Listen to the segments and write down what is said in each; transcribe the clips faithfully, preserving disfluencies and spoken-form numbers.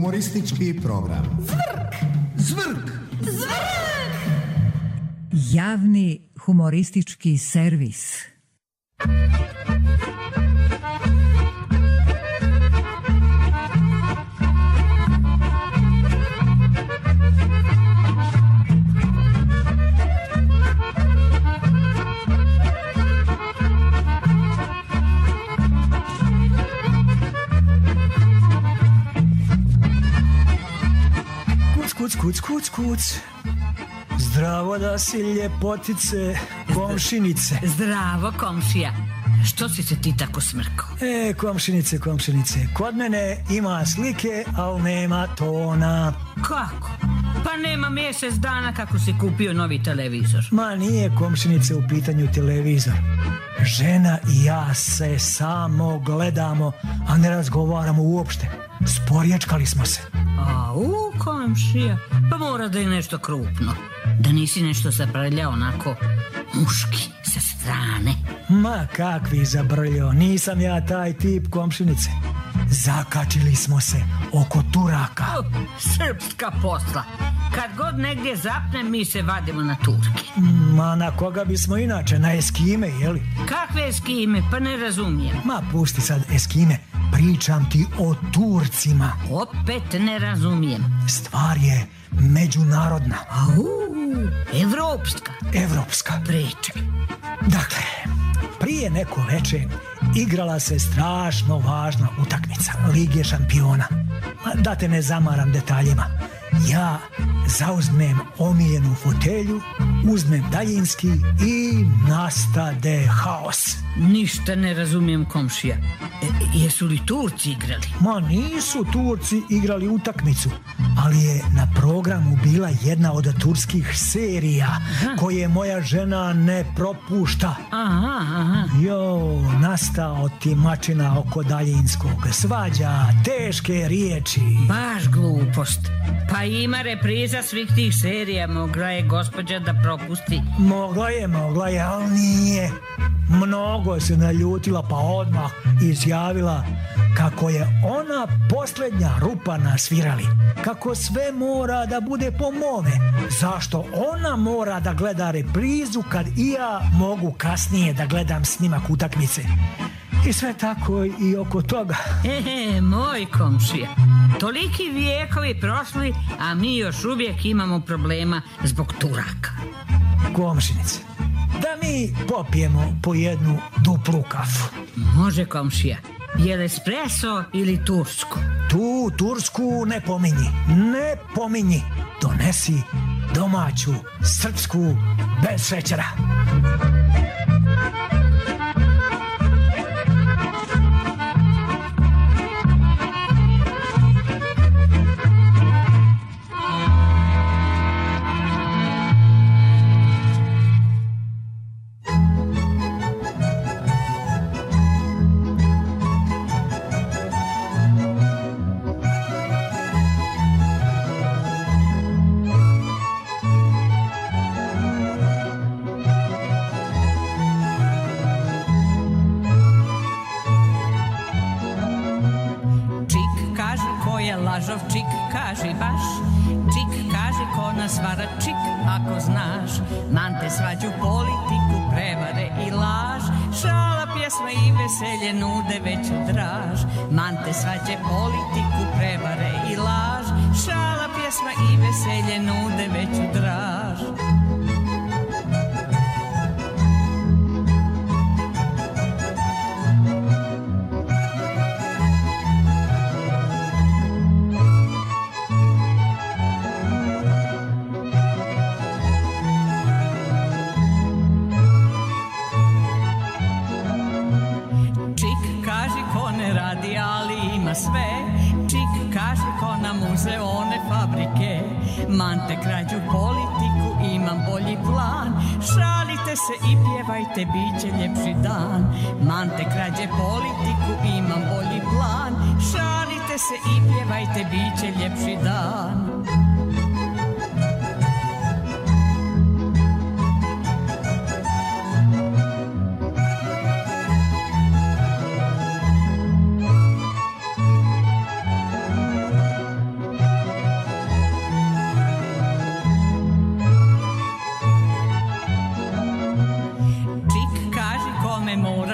Humoristički program. Zvrk! Zvrk! Zvrk! Javni humoristički servis. Kuc, kuc, kuc, kuc. Zdravo da si ljepotice, komšinice. Zdravo, komšija. Što si se ti tako smrkao? E, komšinice, komšinice, kod mene ima slike, ali nema tona. Kako? Pa nema mjesec dana kako si kupio novi televizor. Ma nije, komšinice, u pitanju televizor. Žena i ja se samo gledamo, a ne razgovaramo uopšte. Sporječkali smo se. A u, komšija, pa mora da je nešto krupno. Da nisi nešto zabrljao onako muški, sa strane. Ma kakvi zabrljao, nisam ja taj tip, komšinice. Zakačili smo se oko Turaka. Oh, srpska posla. Kad god negdje zapne, mi se vadimo na Turke. Ma na koga bismo inače, na Eskime, jeli? Kakve Eskime, pa ne razumijem. Ma pusti sad Eskime, pričam ti o Turcima. Opet ne razumijem. Stvar je međunarodna. Au, evropska. Evropska. Pričaj. Dakle, prije neko veče igrala se strašno važna utakmica Lige šampiona. Da te ne zamaram detaljima. Ja zauzmem omiljenu fotelju, uzmem daljinski i nastade haos. Ništa ne razumijem, komšija. E, jesu li Turci igrali? Ma nisu Turci igrali utakmicu, ali je na programu bila jedna od turskih serija. Aha. Koje moja žena ne propušta. Aha, aha. Jo, nastao ti mačina oko daljinskog, svađa, teške riječi. Baš glupost. Pa ima repriza svih tih serija, mogla je gospođa da propusti. Mogla je, mogla je, ali nije. Mnogo se naljutila pa odmah izjavila kako je ona posljednja rupa na svirali. Kako sve mora da bude po mome. Zašto ona mora da gleda reprizu kad i ja mogu kasnije da gledam snimak utakmice. I sve tako i oko toga. Ehe, moj komšija. Toliki vijekovi prošli, a mi još uvijek imamo problema zbog Turaka. Komšinice, da mi popijemo po jednu duplu kafu. Može, komšija. Je li espresso ili tursku? Tu tursku ne pominji, ne pominji. Donesi domaću, srpsku, bez šećera. Lažov čik, kaži baš. Čik, kaži ko nas vara, čik, ako znaš. Mante svađu, politiku, prevare i laž. Šala, pjesma i veselje nude veću draž. Mante svađe, politiku, prevare i laž. Šala, pjesma i veselje nude veću draž. Sve, čik, kaži ko na muzeone fabrike. Mante krađu politiku, imam bolji plan. Šalite se i pjevajte, bit će ljepši dan. Mante krađe politiku, imam bolji plan. Šalite se i pjevajte, bit će ljepši dan.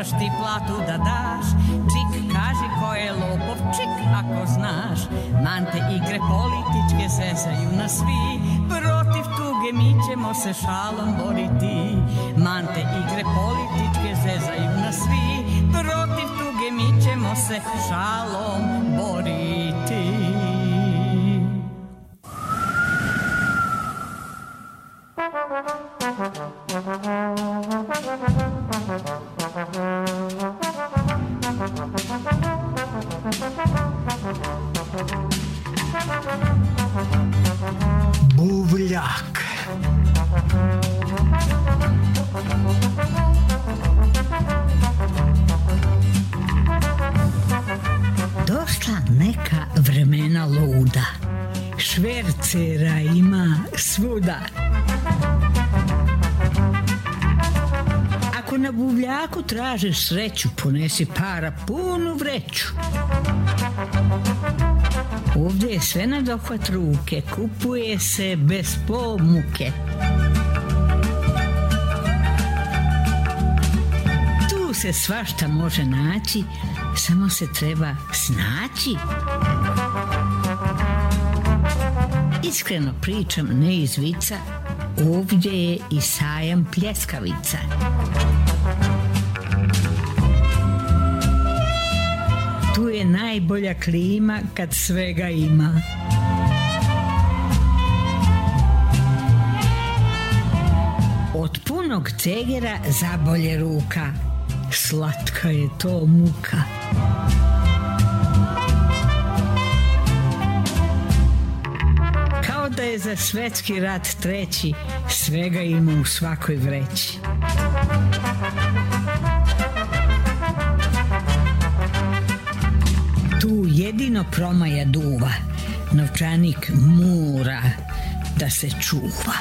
trebaš ti platu da daš. Čik, kaži ko je lopov, čik, ako znaš. Mante igre političke zezaju nas svi, protiv tuge mi ćemo se šalom boriti. Mante igre političke zezaju nas svi, protiv tuge mi ćemo se šalom boriti. Buvljak. Došla neka vremena luda, švercera ima svuda. Ako na buvljaku tražiš sreću, ponesi para punu vreću. Ovdje je sve na dohvat ruke, kupuje se bez pomuke. Tu se svašta može naći, samo se treba snaći. Iskreno pričam, ne iz vica, ovdje je i sajam pljeskavica. Tu je najbolja klima kad svega ima. Od punog cegera zabolje ruka, slatka je to muka. Kao da je za svetski rat treći, svega ima u svakoj vreći. Tu jedino promaja duva, novčanik mora da se čuva.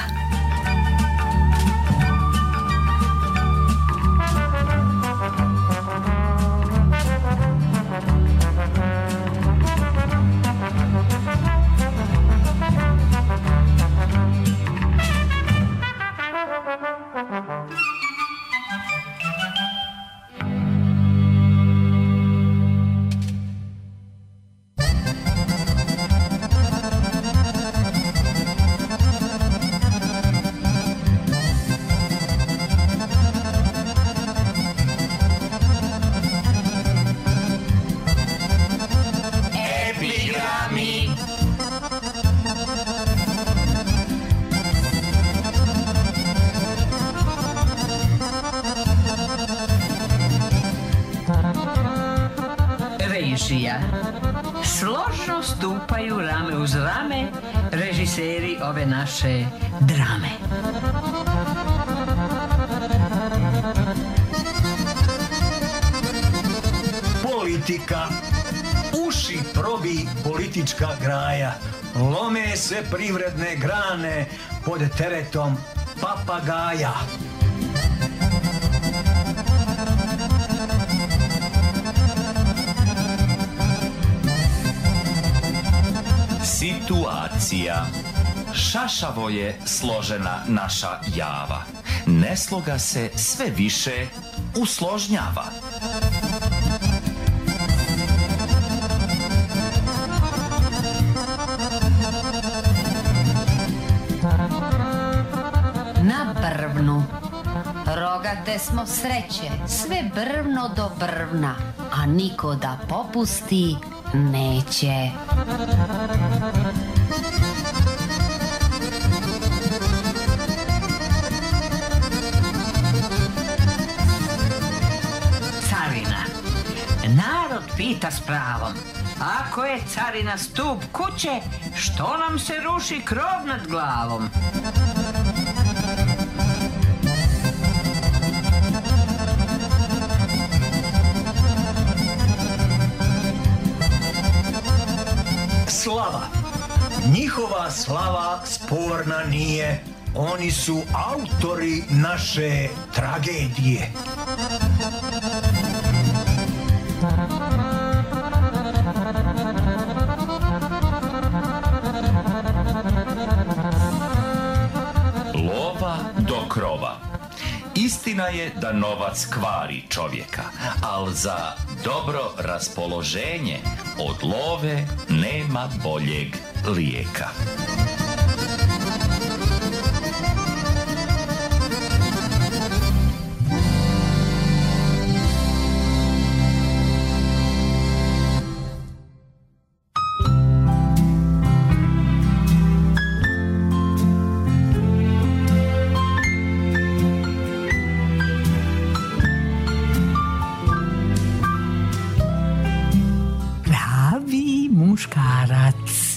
Složno stupaju rame uz rame režiseri ove naše drame. Politika. Uši probi politička graja. Lome se privredne grane pod teretom papagaja. Situacija. Šašavo je složena naša java. Nesloga se sve više usložnjava. Na brvnu. Rogate smo sreće, sve brvno do brvna, a niko da popusti neće. Carina. Narod pita s pravom. Ako je carina stup kuće, što nam se ruši krov nad glavom? Slava. Njihova slava sporna nije. Oni su autori naše tragedije. Lova do krova. Istina Istina je da novac kvari čovjeka, ali za dobro raspoloženje od love nema boljeg lijeka. Muškarac.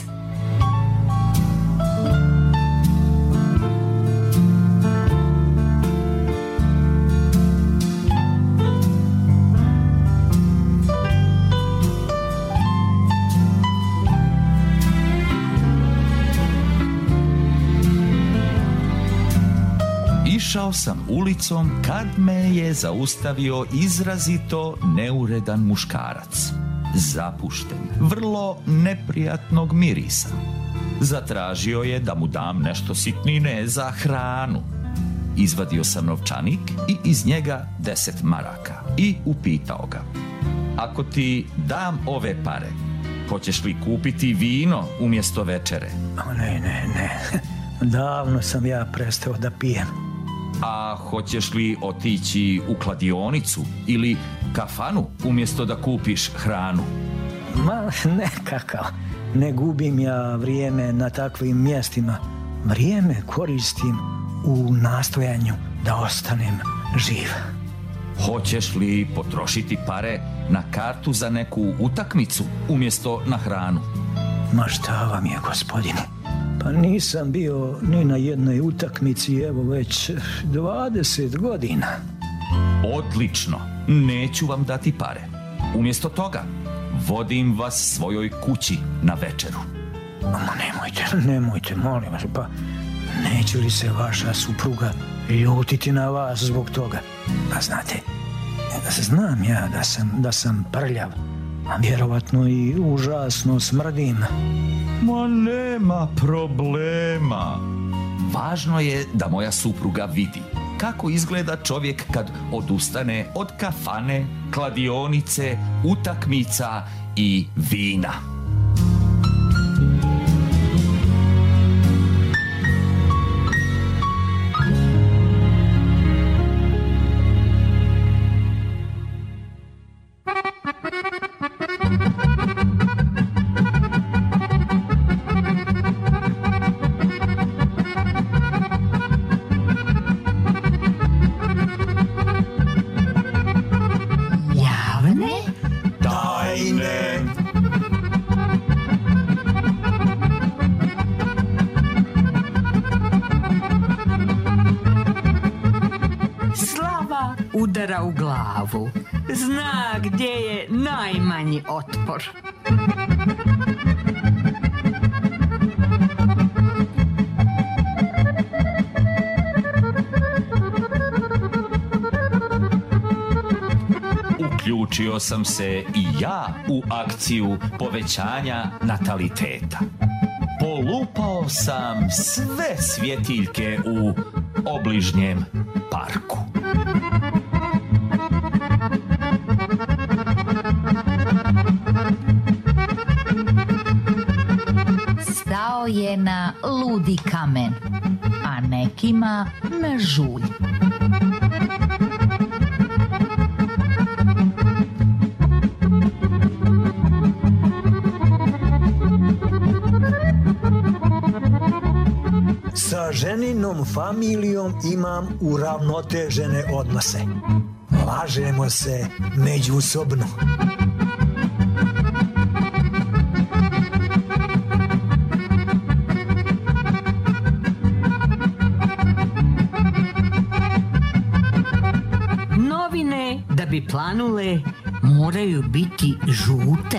Išao sam ulicom kad me je zaustavio izrazito neuredan muškarac. Zapušten, vrlo neprijatnog mirisa. Zatražio je da mu dam nešto sitnine za hranu. Izvadio sam novčanik i iz njega deset maraka i upitao ga: ako ti dam ove pare, hoćeš li kupiti vino umjesto večere? O, ne, ne, ne. Davno sam ja prestao da pijem. A hoćeš li otići u kladionicu ili kafanu umjesto da kupiš hranu? Ma, nekakav. Ne gubim ja vrijeme na takvim mjestima. Vrijeme koristim u nastojanju da ostanem živ. Hoćeš li potrošiti pare na kartu za neku utakmicu umjesto na hranu? Ma šta vam je, gospodine? Pa nisam bio ni na jednoj utakmici, evo već dvadeset godina. Odlično, neću vam dati pare. Umjesto toga, vodim vas svojoj kući na večeru. Ma nemojte, nemojte, molim vas, pa neće li se vaša supruga ljutiti na vas zbog toga? Pa znate, znam ja da sam, da sam prljav, a vjerovatno i užasno smrdim. Ma nema problema. Važno je da moja supruga vidi kako izgleda čovjek kad odustane od kafane, kladionice, utakmica i vina. Udara u glavu. Zna gdje je najmanji otpor. Uključio sam se i ja u akciju povećanja nataliteta. Polupao sam sve svjetiljke u obližnjem parku. Stao je na ludi kamen, a nekima na žulj. Sa ženinom familijom imam uravnotežene odnose. Lažemo se međusobno. Novine, da bi planule, moraju biti žute.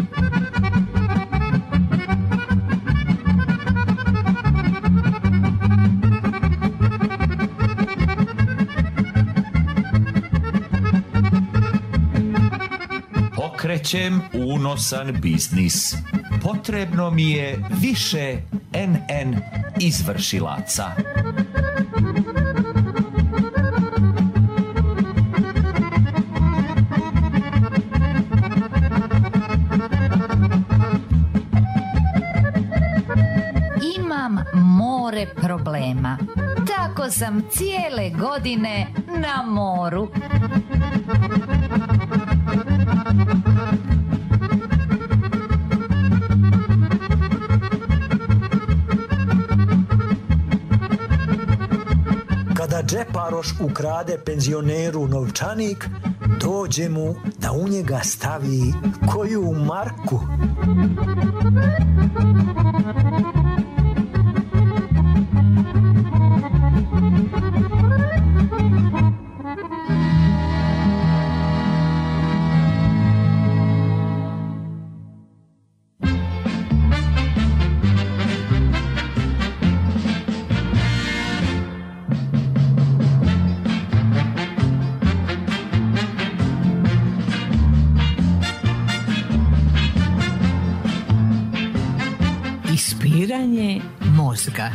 Pokrećem unosan biznis. Potrebno mi je više en en izvršilaca. problema. Tako sam cijele godine na moru. Kada džeparoš ukrade penzioneru novčanik, dođe mu da u njega stavi koju marku. Ispiranje mozga.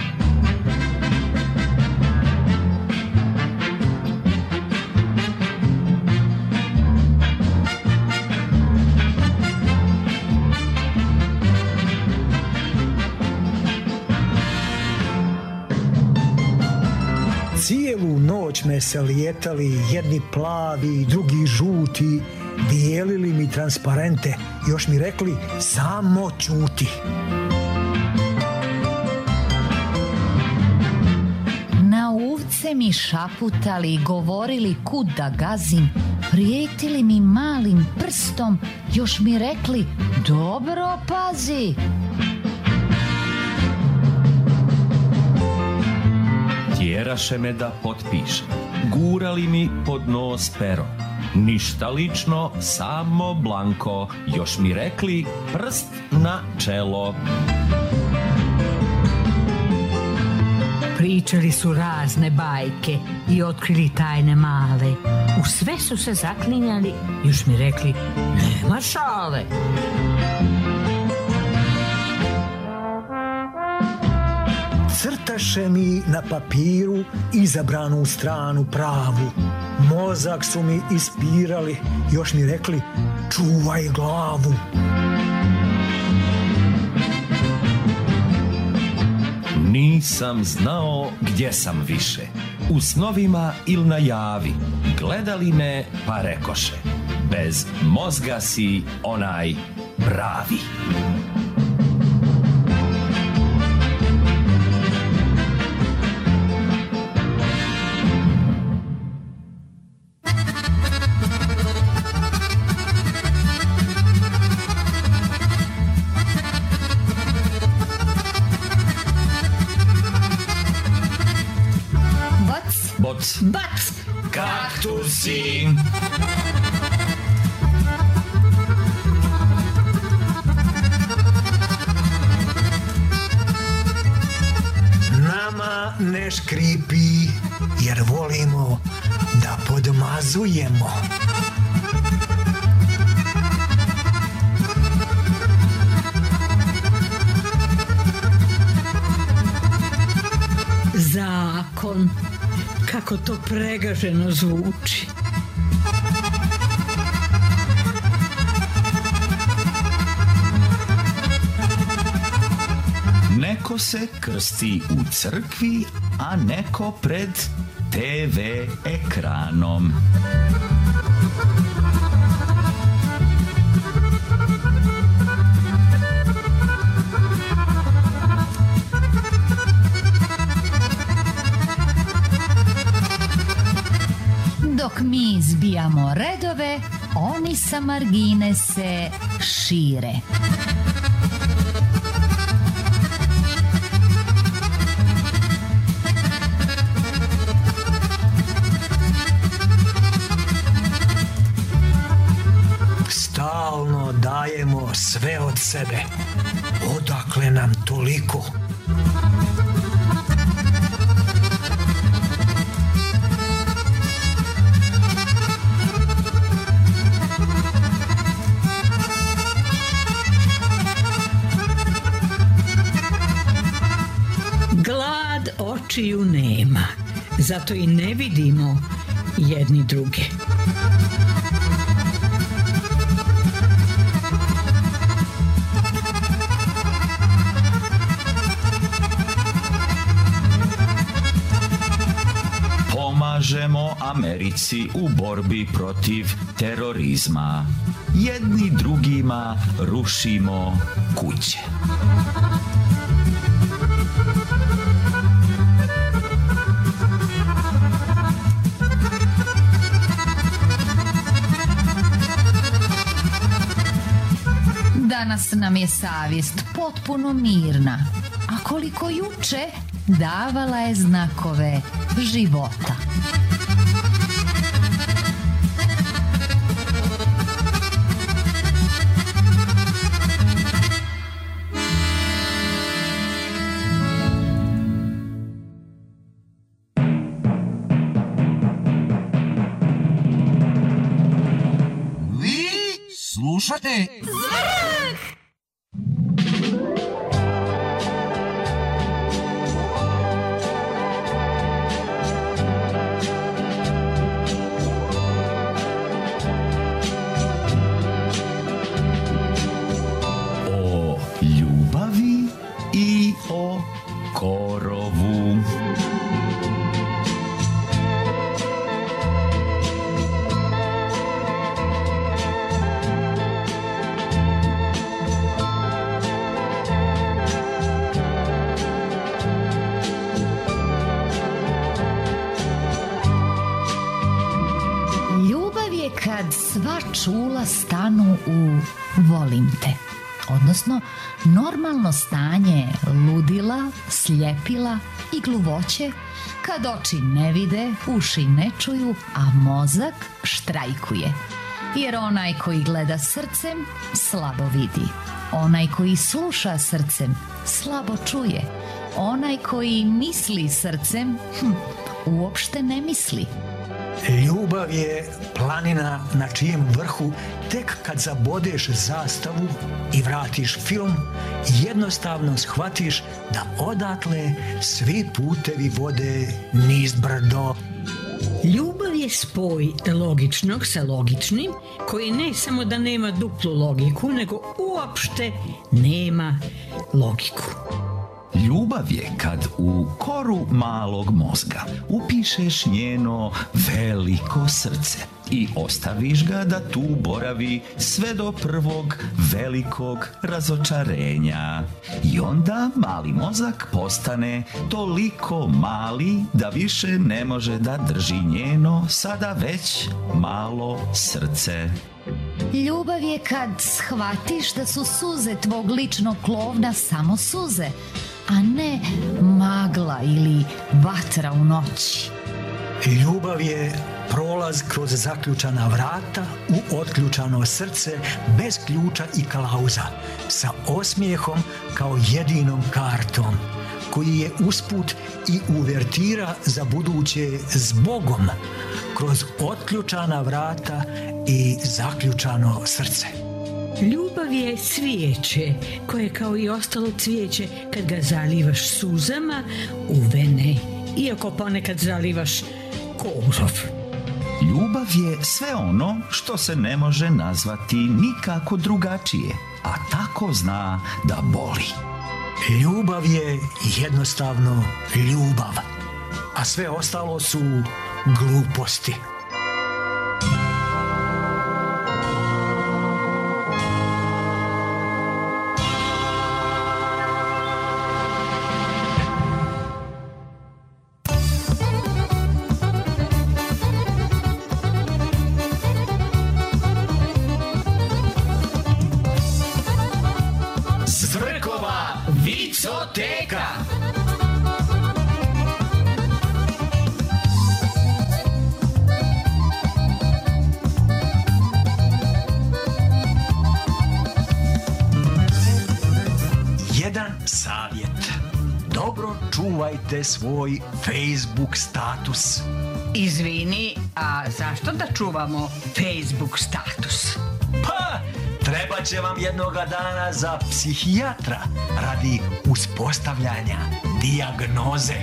Cijelu noć me se lijetali jedni plavi, drugi žuti, dijelili mi transparente, još mi rekli samo ćuti. Na uvce mi šaputali i govorili kud da gazim, prijetili mi malim prstom, još mi rekli dobro pazi. Tjeraše me da potpišem, gurali mi pod nos pero. Ništa lično, samo blanko, još mi rekli prst na čelo. Pričali su razne bajke i otkrili tajne male. U sve su se zaklinjali, još mi rekli nema šale. Crtaše mi na papiru izabranu stranu pravu. Mozak su mi ispirali, još mi rekli čuvaj glavu. Nisam znao gdje sam više, u snovima ili na javi. Gledali me pa rekoše, bez mozga si onaj pravi. Bac! Kaktusi! Nama ne škripi, jer volimo da podmazujemo. Zakon. Kako to pregaženo zvuči. Neko se krsti u crkvi, a neko pred te ve ekranom. Dok mi izbijamo redove, oni sa margine se šire. Stalno dajemo sve od sebe. Odakle nam toliko? Glad očiju nema, zato i ne vidimo jedni druge. pomažemo Americi u borbi protiv terorizma. Jedni drugima rušimo kuće. Danas nam je savjest potpuno mirna, a koliko juče davala je znakove života. Vi slušate O ljubavi i o korovu. Ljubav je kad sva čula stanu u volim te. Odnosno, normalno stanje ludila, sljepila i gluvoće kad oči ne vide, uši ne čuju, a mozak štrajkuje. Jer onaj koji gleda srcem slabo vidi. Onaj koji sluša srcem slabo čuje. Onaj koji misli srcem hm, uopšte ne misli. Ljubav je planina na čijem vrhu tek kad zabodeš zastavu i vratiš film, jednostavno shvatiš da odatle svi putevi vode niz brdo. Ljubav je spoj logičnog sa logičnim koji ne samo da nema duplu logiku, nego uopšte nema logiku. Ljubav je kad u koru malog mozga upišeš njeno veliko srce i ostaviš ga da tu boravi sve do prvog velikog razočarenja. I onda mali mozak postane toliko mali da više ne može da drži njeno sada već malo srce. Ljubav je kad shvatiš da su suze tvog ličnog klovna samo suze, a ne magla ili vatra u noći. Ljubav je prolaz kroz zaključana vrata u otključano srce bez ključa i kalauza, sa osmijehom kao jedinom kartom, koji je usput i uvertira za buduće s Bogom, kroz otključana vrata i zaključano srce. Ljubav je cvijeće koje kao i ostalo cvijeće kad ga zalivaš suzama u vene, iako ponekad zalivaš korov. Ljubav je sve ono što se ne može nazvati nikako drugačije, a tako zna da boli. Ljubav je jednostavno ljubav, a sve ostalo su gluposti. Zvrkova vicoteka. Jedan savjet. Dobro čuvajte svoj Facebook status. Izvini, a zašto da čuvamo Facebook status? Pa, treba će vam jednoga dana za psihijatra radi uspostavljanja dijagnoze.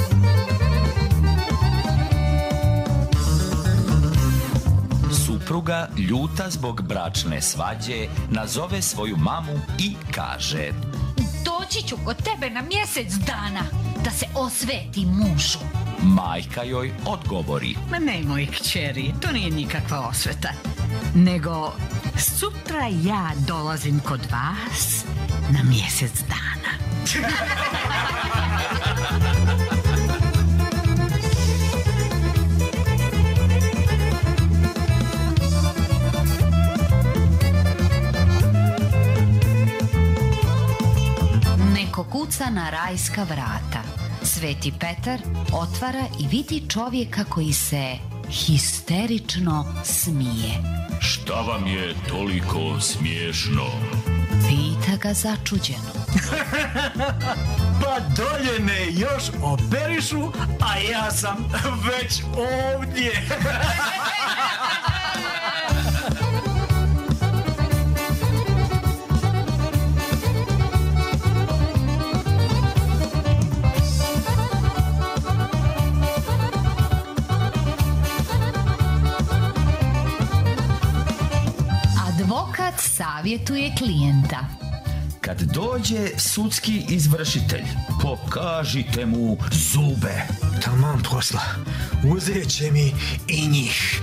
Supruga supruga, ljuta zbog bračne svađe, nazove svoju mamu i kaže: Doći ću kod tebe na mjesec dana da se osveti mužu. Majka joj odgovori: Ma nemoj, kćeri, to nije nikakva osveta. Nego sutra ja dolazim kod vas na mjesec dana. Neko kuca na rajska vrata. Sveti Petar otvara i vidi čovjeka koji se histerično smije. Šta vam je toliko smiješno? Pita ga začuđeno. Pa dolje me još operišu, a ja sam već ovdje. Advokat savjetuje klijenta. Kad dođe sudski izvršitelj, pokažite mu zube. Taman posla, uzet će mi i njih.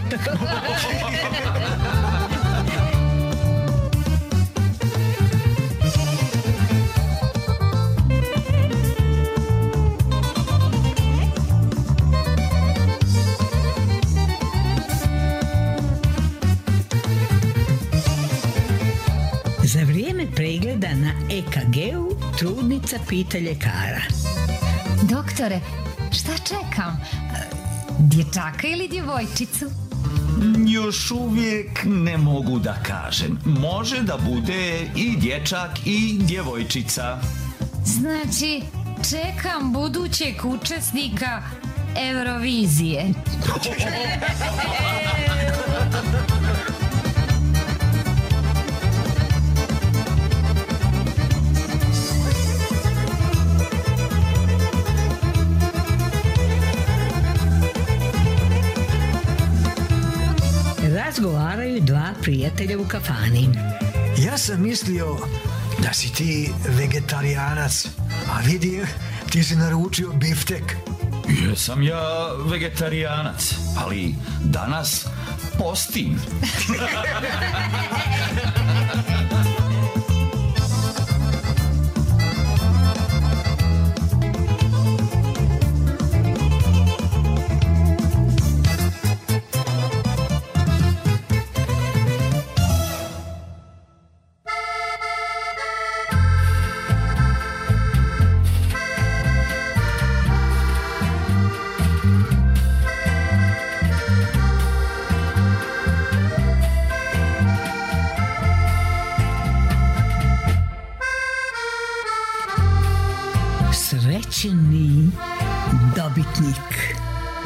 Za vrijeme pregleda na E K G-u trudnica pita ljekara: Doktore, šta čekam? Dječaka ili djevojčicu? Još uvijek ne mogu da kažem. Može da bude i dječak i djevojčica. Znači, čekam budućeg učesnika Eurovizije. Razgovaraju dva prijatelja u kafani. Ja sam mislio da si ti vegetarijanac, a vidi, ti si naručio biftek. Jesam ja vegetarijanac, ali danas postim. Srećni dobitnik.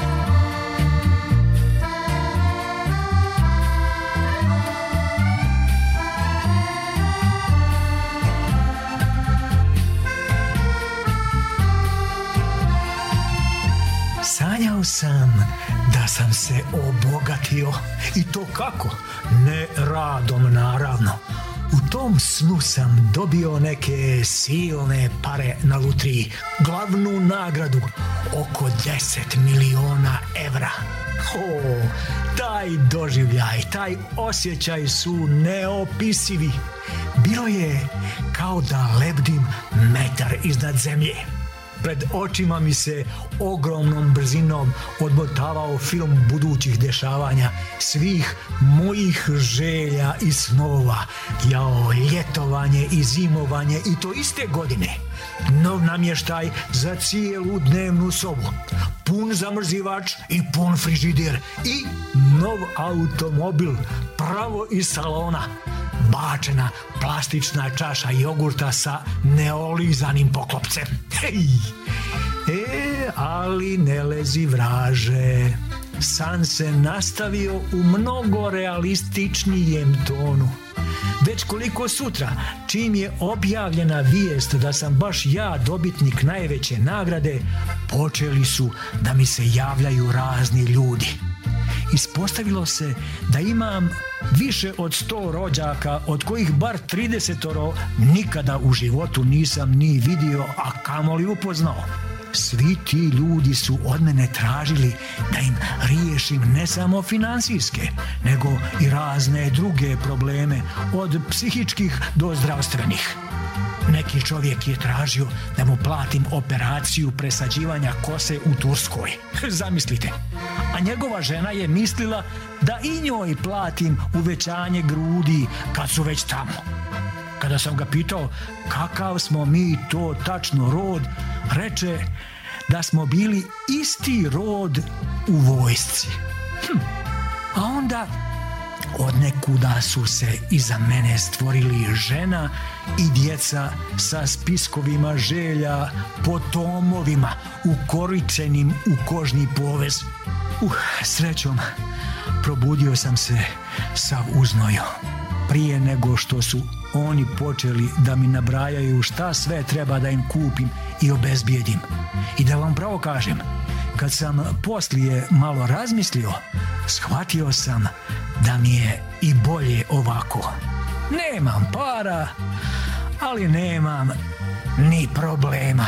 Sanjao sam da sam se obogatio. I to kako? Ne radom, naravno. U tom snu sam dobio neke silne pare na lutriji. Glavnu nagradu oko deset miliona evra. O, taj doživljaj, taj osjećaj su neopisivi. Bilo je kao da lebdim metar iznad zemlje. Pred očima mi se ogromnom brzinom odmotavao film budućih dešavanja, svih mojih želja i snova. Jao, ljetovanje i zimovanje i to iste godine. Nov namještaj za cijelu dnevnu sobu. Pun zamrzivač i pun frižider. I nov automobil, pravo iz salona. Bačena plastična čaša jogurta sa neolizanim poklopcem. Hej! E, ali ne lezi vraže. San se nastavio u mnogo realističnijem tonu. Već koliko sutra, čim je objavljena vijest da sam baš ja dobitnik najveće nagrade, počeli su da mi se javljaju razni ljudi. Ispostavilo se da imam više od sto rođaka, od kojih bar tridesetoro nikada u životu nisam ni vidio, a kamoli upoznao. Svi ti ljudi su od mene tražili da im riješim ne samo finansijske, nego i razne druge probleme, od psihičkih do zdravstvenih. Neki čovjek je tražio da mu platim operaciju presađivanja kose u Turskoj. Zamislite. A njegova žena je mislila da i njoj platim uvećanje grudi kad su već tamo. Kada sam ga pitao kakav smo mi to tačno rod, reče da smo bili isti rod u vojsci. Hm. A onda odnekuda su se iza mene stvorili žena i djeca sa spiskovima želja po tomovima ukoričenim u kožni povez. Uh, srećom, probudio sam se sav uznojio. Prije nego što su oni počeli da mi nabrajaju šta sve treba da im kupim i obezbijedim. I da vam pravo kažem, kad sam poslije malo razmislio, shvatio sam da mi je i bolje ovako. Nemam para, ali nemam ni problema.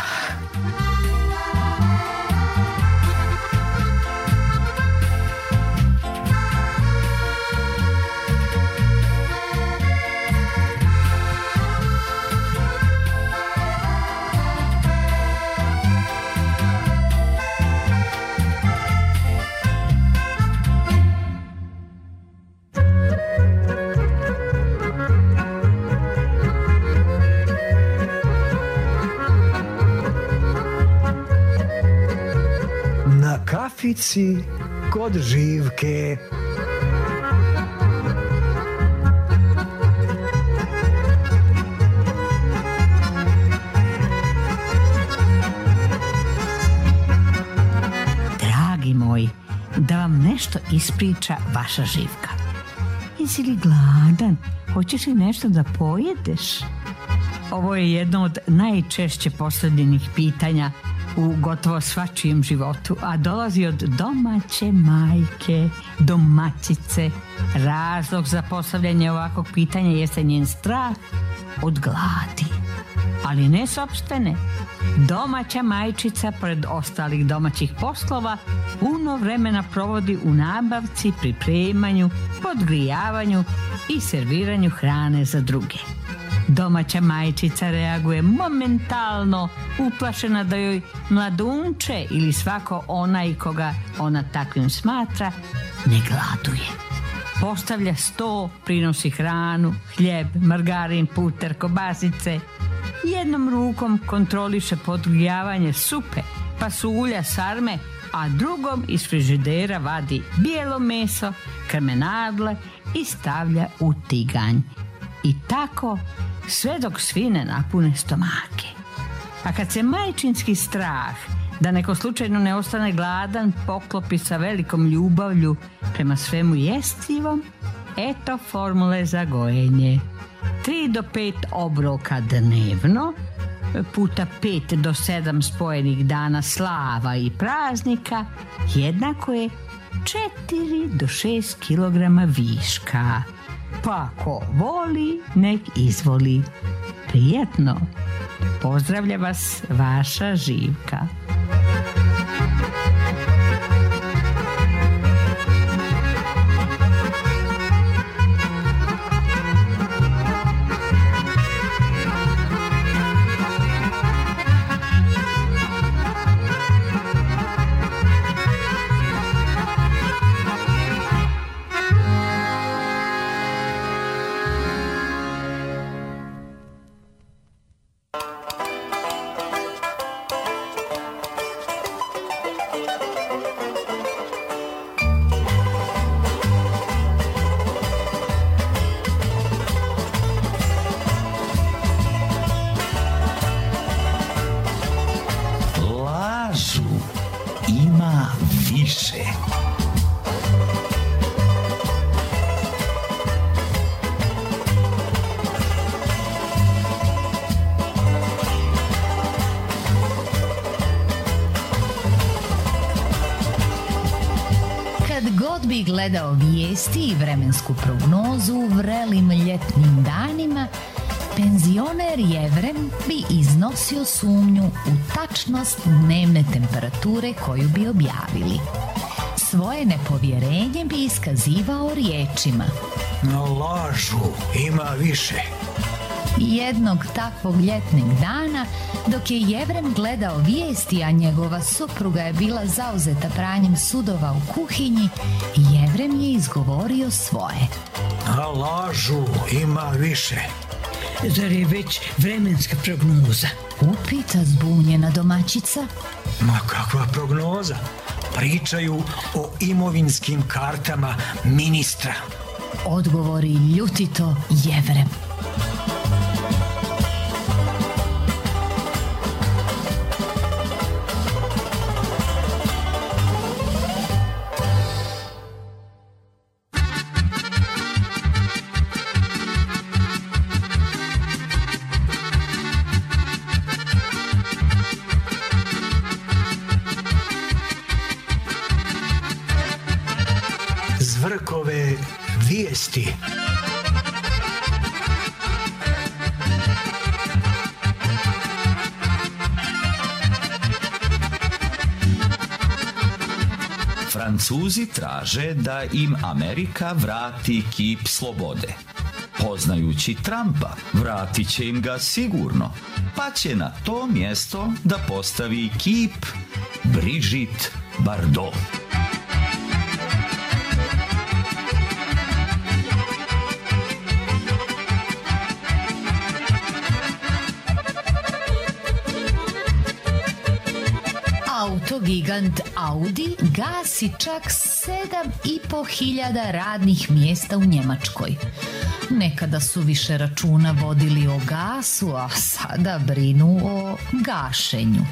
Kafici kod Živke. Dragi moj, da vam nešto ispriča vaša Živka. Jesi li gladan? Hoćeš li nešto da pojedeš? Ovo je jedno od najčešće postavljenih pitanja u gotovo svačijem životu, a dolazi od domaće majke, domaćice. Razlog za postavljanje ovakvog pitanja jeste njen strah od gladi. Ali ne sopstvene. Domaća majčica, pored ostalih domaćih poslova, puno vremena provodi u nabavci, pripremanju, podgrijavanju i serviranju hrane za druge. Domaća majčica reaguje momentalno, uplašena da joj mladunče ili svako onaj koga ona takvim smatra ne gladuje. Postavlja sto, prinosi hranu, hljeb, margarin, puter, kobasice. Jednom rukom kontroliše podgrijavanje supe, pasulja, sarme, a drugom iz frižidera vadi bijelo meso, krmenadle i stavlja u tiganj. I tako sve dok svi ne napune stomake. A kad se majčinski strah da neko slučajno ne ostane gladan poklopi sa velikom ljubavlju prema svemu jestivom, eto formule za gojenje. Tri do pet obroka dnevno, puta pet do sedam spojenih dana slava i praznika, jednako je četiri do šest kilograma viška. Pa ko voli, nek izvoli. Prijetno. Pozdravlja vas vaša Živka. god bi gledao vijesti i vremensku prognozu u vrelim ljetnim danima, penzioner Jevrem bi iznosio sumnju u tačnost dnevne temperature koju bi objavili. Svoje nepovjerenje bi iskazivao riječima: No lažu, ima više. Jednog takvog ljetnog dana, dok je Jevrem gledao vijesti, a njegova supruga je bila zauzeta pranjem sudova u kuhinji, Jevrem je izgovorio svoje: A lažu, ima više. Zar je već vremenska prognoza? Upita zbunjena domaćica. Ma kakva prognoza? Pričaju o imovinskim kartama ministra. Odgovori ljutito Jevrem. Zvrkove vijesti. Francuzi traže da im Amerika vrati kip slobode. Poznajući Trumpa, vratit će im ga sigurno, pa će na to mjesto da postavi kip Brigitte Bardot. Autogigant Audi gasi čak sedam i po hiljada radnih mjesta u Njemačkoj. Nekada su više računa vodili o gasu, a sada brinu o gašenju.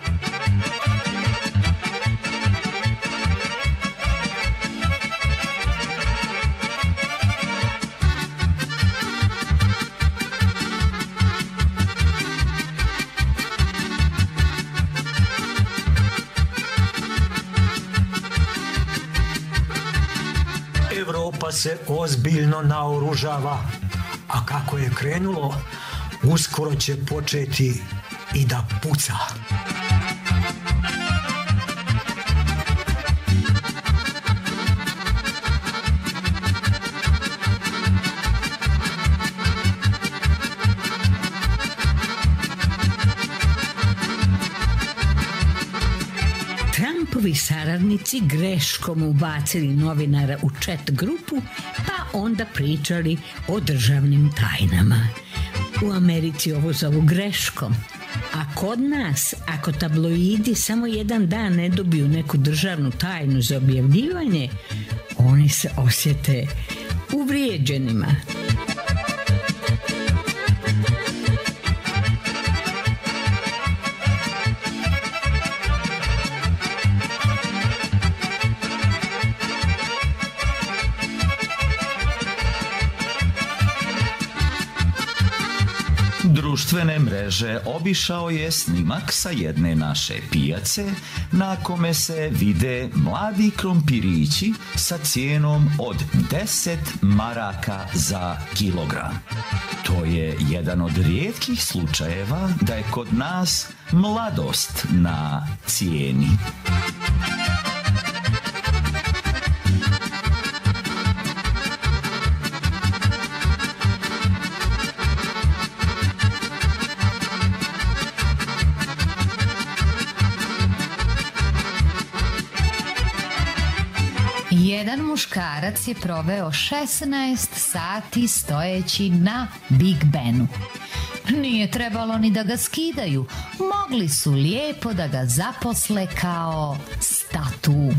Evropa se ozbiljno naoružava, a kako je krenulo, uskoro će početi i da puca. Trumpovi saradnici greškom ubacili novinara u chat grupu, pa onda pričali o državnim tajnama. U Americi ovo zovu greškom, a kod nas, ako tabloidi samo jedan dan ne dobiju neku državnu tajnu za objavljivanje, oni se osjete uvrijeđenima. Društvene mreže obišao je snimak sa jedne naše pijace na kome se vide mladi krompirići sa cijenom od deset maraka za kilogram. To je jedan od rijetkih slučajeva da je kod nas mladost na cijeni. Jedan muškarac je proveo šesnaest sati stojeći na Big Benu. Nije trebalo ni da ga skidaju, mogli su lijepo da ga zaposle kao statu.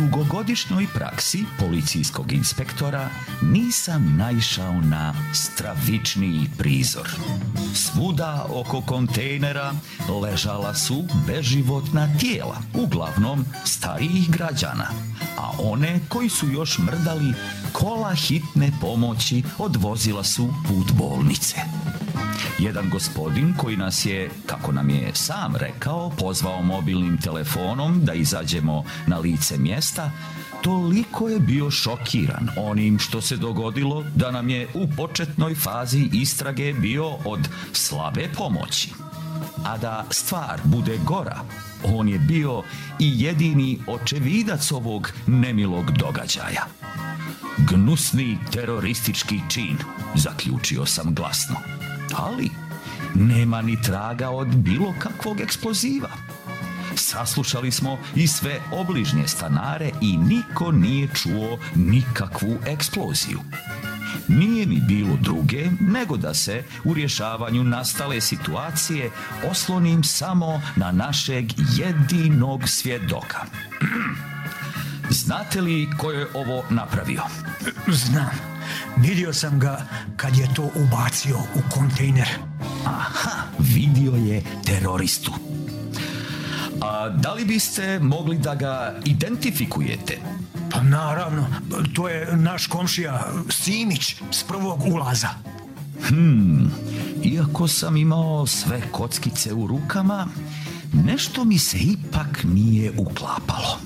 dugogodišnjoj praksi policijskog inspektora nisam naišao na stravičniji prizor. Svuda oko kontejnera ležala su beživotna tijela, uglavnom starijih građana, a one koji su još mrdali, kola hitne pomoći odvozila su put bolnice. Jedan gospodin koji nas je, kako nam je sam rekao, pozvao mobilnim telefonom da izađemo na lice mjesta, toliko je bio šokiran onim što se dogodilo da nam je u početnoj fazi istrage bio od slabe pomoći. A da stvar bude gora, on je bio i jedini očevidac ovog nemilog događaja. Gnusni teroristički čin, zaključio sam glasno. Ali nema ni traga od bilo kakvog eksploziva. Saslušali smo i sve obližnje stanare i niko nije čuo nikakvu eksploziju. Nije mi bilo druge nego da se u rješavanju nastale situacije oslonim samo na našeg jedinog svjedoka. Znate li ko je ovo napravio? Znam. Vidio sam ga kad je to ubacio u kontejner. Aha, vidio je teroristu. A da li biste mogli da ga identifikujete? Pa naravno, to je naš komšija Simić s prvog ulaza. Hmm, iako sam imao sve kockice u rukama, nešto mi se ipak nije uklapalo.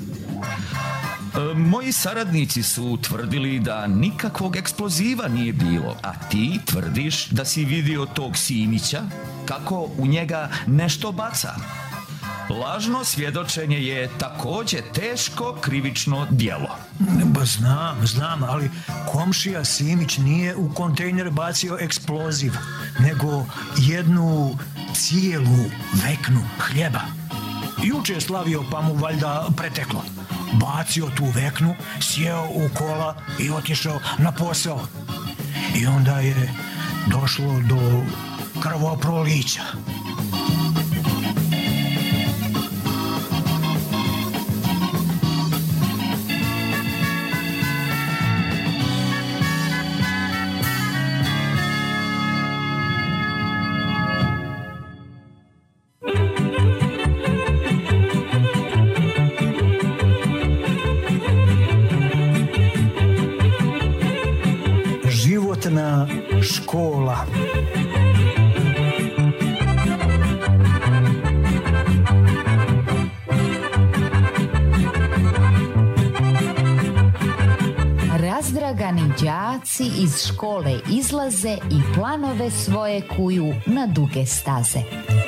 E, moji saradnici su tvrdili da nikakvog eksploziva nije bilo, a ti tvrdiš da si vidio tog Simića kako u njega nešto baca. Lažno svjedočenje je također teško krivično djelo. Ba znam, znam, ali komšija Simić nije u kontejner bacio eksploziv, nego jednu cijelu veknu hljeba. Juče je slavio, pa mu valjda preteklo. Bacio tu veknu, sjeo u kola i otišao na posao. I onda je došlo do krvoprolića. Životna škola. Razdragani đaci iz škole izlaze i planove svoje kuju na duge staze.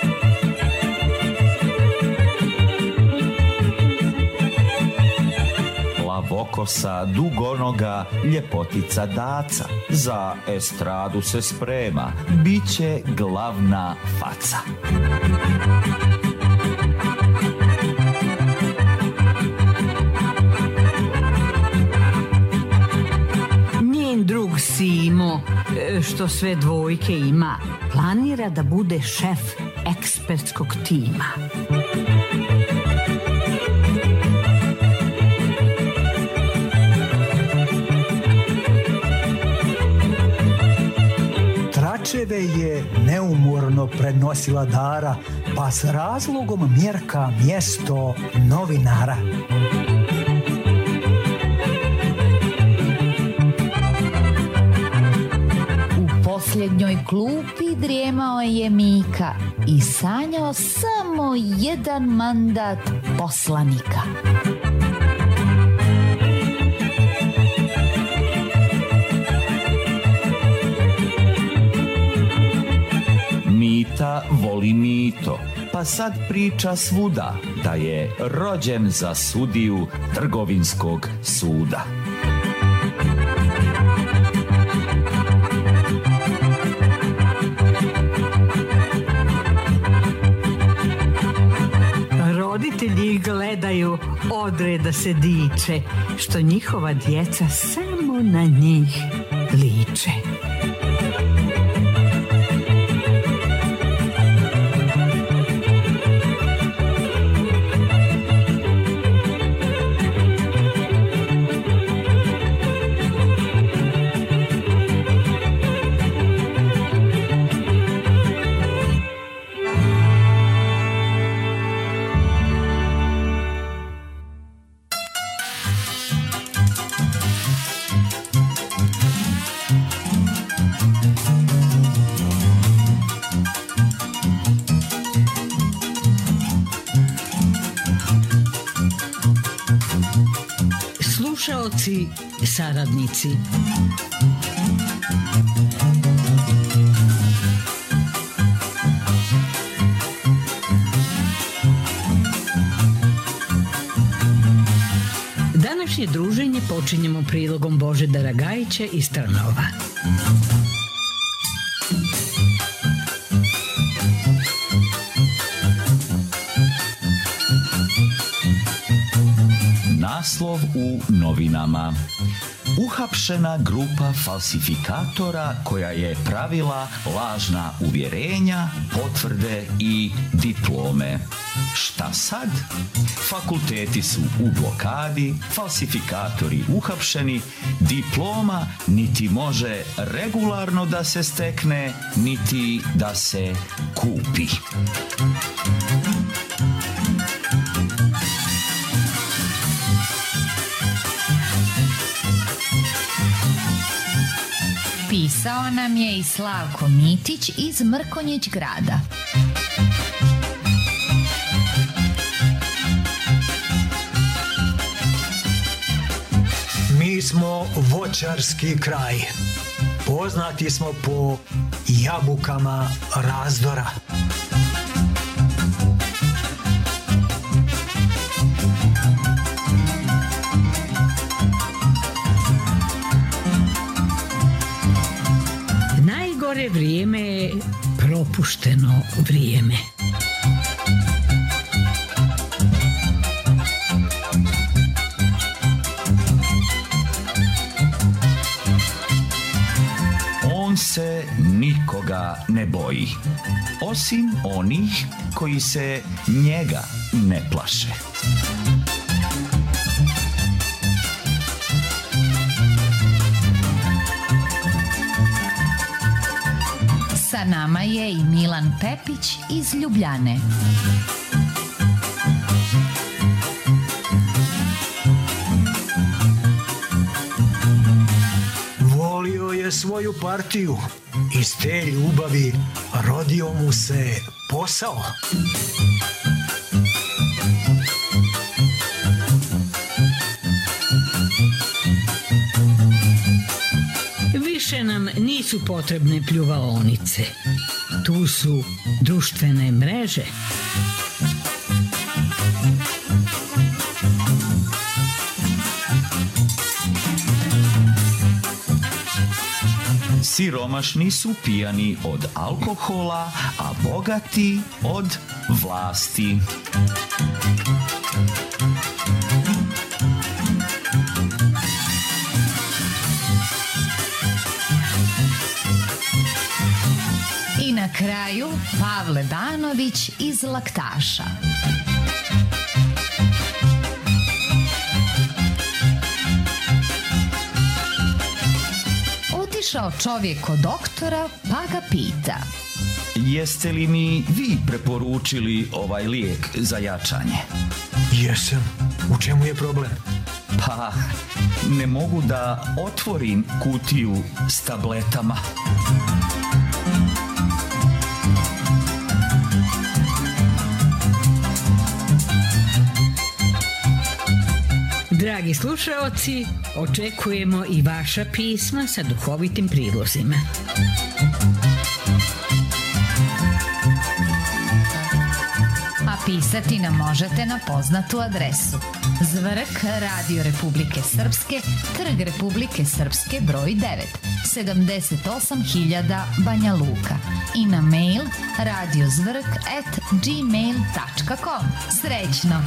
Plavokosa, dugonoga, ljepotica Daca. Za estradu se sprema, bit će glavna faca. Njen drug Simo, što sve dvojke ima, planira da bude šef ekspertskog tima. Tračeve je neumorno prenosila Dara, pa s razlogom mjerka mjesto novinara. U posljednjoj klupi drijemao je Mika i sanjao samo jedan mandat poslanika. Mita voli mito, pa sad priča svuda da je rođen za sudiju trgovinskog suda. Roditelji gledaju, odreda se diče, što njihova djeca samo na njih liče. slušaoci, saradnici. Današnje druženje počinjemo prilogom Božidara Gajića iz Trnova. Naslov u novinama. Uhapšena grupa falsifikatora koja je pravila lažna uvjerenja, potvrde i diplome. Šta sad? Fakulteti su u blokadi, falsifikatori uhapšeni, diploma niti može regularno da se stekne, niti da se kupi. Pisao nam je i Slavko Mitić iz Mrkonjić grada. Mi smo voćarski kraj. Poznati smo po jabukama razdora. Najgore vrijeme je propušteno vrijeme. On se nikoga ne boji, osim onih koji se njega ne plaše. Sa nama je i Milan Pepić iz Ljubljane. Volio je svoju partiju. Iz te ljubavi rodio mu se posao. Više nam nisu potrebne pljuvaonice. Tu su društvene mreže. Siromašni su pijani od alkohola, a bogati od vlasti. I na kraju Pavle Banović iz Laktaša. Otišao čovjek kod doktora pa ga pita: Jeste li mi vi preporučili ovaj lijek za jačanje? Jesam. U čemu je problem? Pa, ne mogu da otvorim kutiju s tabletama. Dragi slušaoci, očekujemo i vaša pisma sa duhovitim prilozima. A pisati nam možete na poznatu adresu: Zvrk, Radio Republike Srpske, Trg Republike Srpske broj devet, sedamdeset osam hiljada Banja Luka, i na mail radiozvrk at gmail tačka com. Srećno!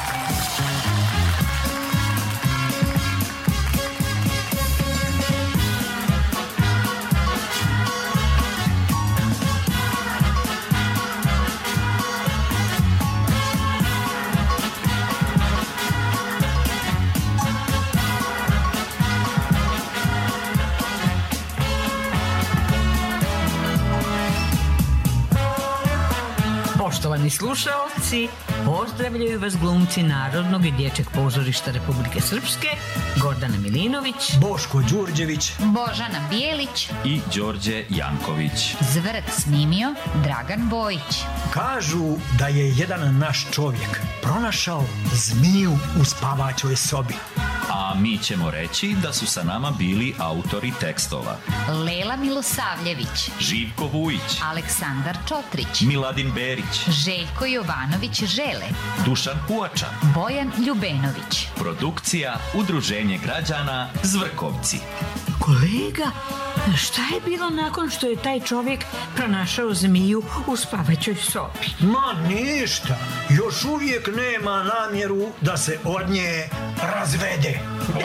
Poštovani slušaoci, pozdravljaju vas glumci Narodnog i dječjeg pozorišta Republike Srpske, Gordana Milinović, Boško Đurđević, Božana Bijelić i Đorđe Janković. Zvrk snimio Dragan Bojić. Kažu da je jedan naš čovjek pronašao zmiju u spavaćoj sobi. A mi ćemo reći da su sa nama bili autori tekstova: Lela Milosavljević, Živko Vujić, Aleksandar Čotrić, Miladin Berić, Željko Jovanović Žele, Dušan Puača, Bojan Ljubenović. Produkcija Udruženje građana Zvrkovci. Kolega, šta je bilo nakon što je taj čovjek pronašao zmiju u spavaćoj sobi? Ma ništa, još uvijek nema namjeru da se od nje razvede.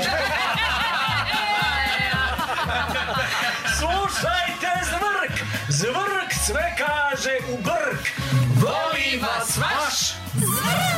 Slušajte Zvrk, Zvrk sve kaže u brk. Voli vas vaš Zvrk!